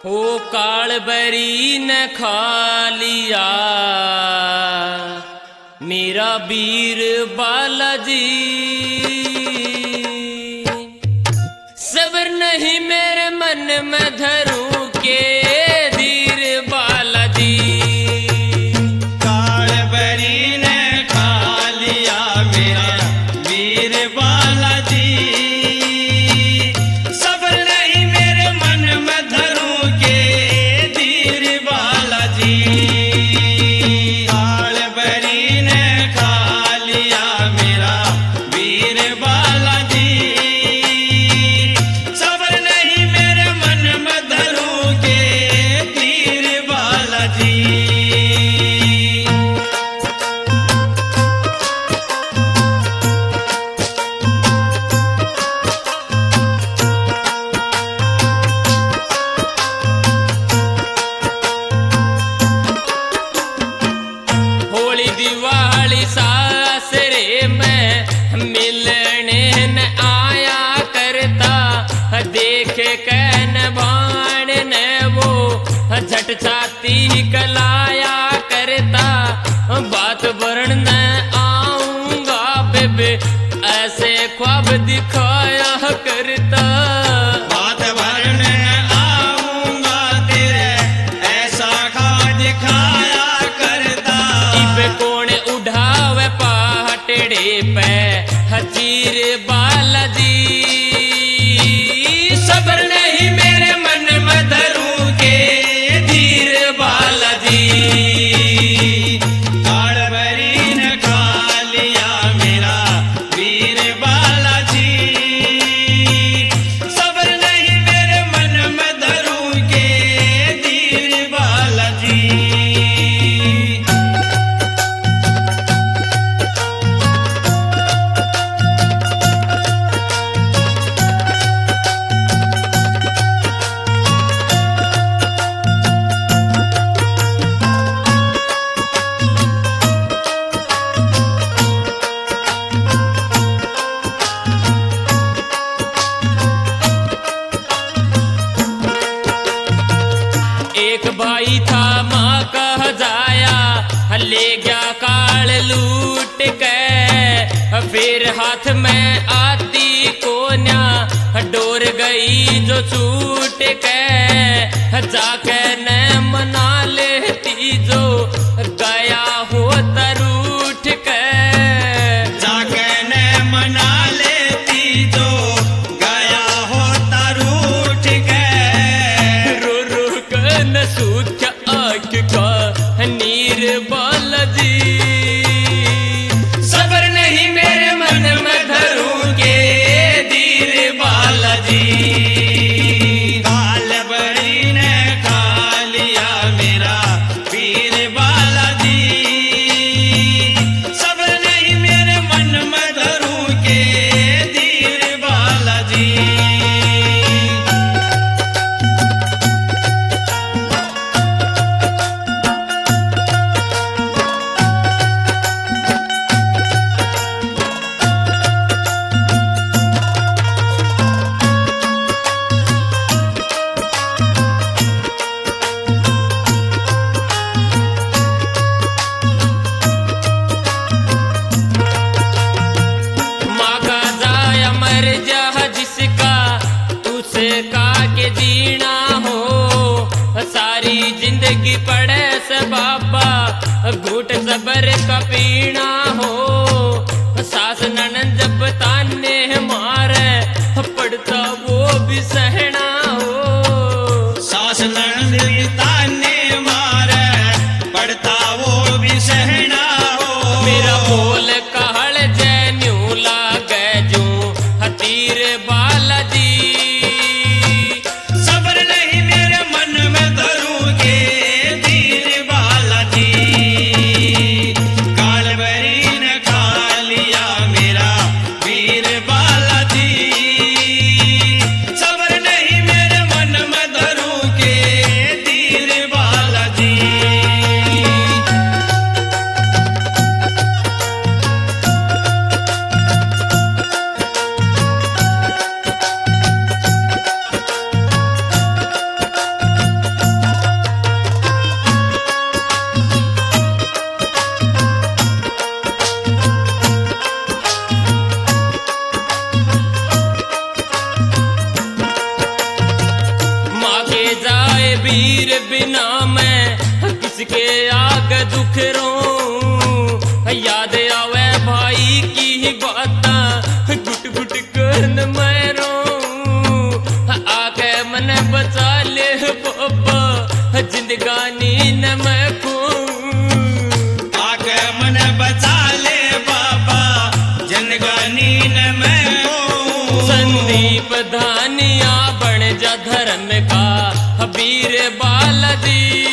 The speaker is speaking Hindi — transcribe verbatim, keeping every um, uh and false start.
ओ कालबरी ने खा लिया मेरा वीर बालाजी, सब्र नहीं मेरे मन में धरूं के धीर बालाजी। कालबरी ने खा लिया मेरा वीर बालाजी, सब्र नहीं मेरे मन में धरूं के धीर बालाजी। कालबरी ने खा लिया मेरा वीर बालाजी, सब्र नहीं मेरे मन में धरूं के धीर बालाजी। होली दिवाली सासरे में मिलने न आया करता, देखे कैन भाण ने वो झट छाती कलाया करता। बात वर्ण न आऊंगा बेबे ऐसे ख्वाब दिखाया करता, बात वर्ण आऊंगा तेरे ऐसा खा दिखाया करता। इब कोण उठावे पहाड़े पे हचीर बालाजी, सब्र नहीं मेरे मन में धरूं के धीर बालाजी। कालबरी ने खा लिया मेरा वीर बालाजी, सब्र नहीं मेरे मन में धरूं के धीर बालाजी। एक भाई था माँ कह जाया, ले गया काल लूट के। फिर हाथ में आती कोन्या डोर गई जो छूट के। जाके न मना लेती जो गया हो तरूठ के, जाके ने मना लेती जो गया होता रूठ के। रो रो कर न सूख आँख का नीर बालाजी, सब्र नहीं मेरे मन में धरूं के धीर बालाजी। कालबरी ने खा लिया मेरा वीर बालाजी, सब्र नहीं मेरे मन में धरूं के धीर बालाजी। माँ का जाया मर जा जिसका उसका के जीना हो, सारी जिंदगी पड़े से बाबा घूट सबर का पीना हो। सास ननद जब ताने मारे पड़ता वो भी सहना हो, सास ननद ताने मारे पड़ता वो भी सहना हो। मेरा बोल कहल जैन्यू लागे जू हतीर बालाजी, सब्र नहीं वीर बिना मैं किसके आग दुख रो। याद आवे भाई की बाता गुट गुट कर मैं रो। आके मन बचा ले बाबा जिंदगानी न मैं खो। आके मन बचा ले बाबा जिंदगानी न मैं खो। संदीप धानिया बन जा धर्म का वीर बालाजी।